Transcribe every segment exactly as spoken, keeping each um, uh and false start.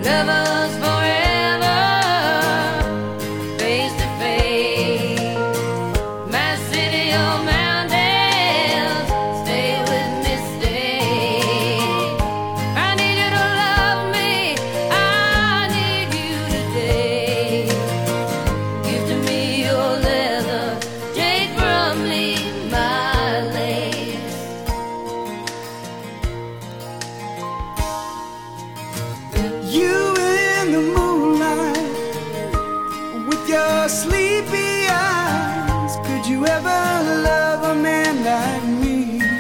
lovers forever, face to face. My city of mountains, stay with me, stay. I need you to love me, I need you today. Give to me your leather, take from me my lace. You in the moonlight with your sleepy eyes, could you ever love a man like me?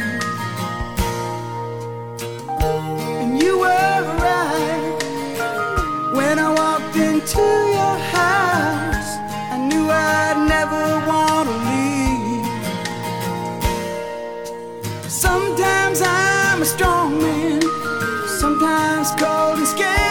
And you were right when I walked into your house. I knew I'd never want to leave. Sometimes I'm a strong man, sometimes cold and scared.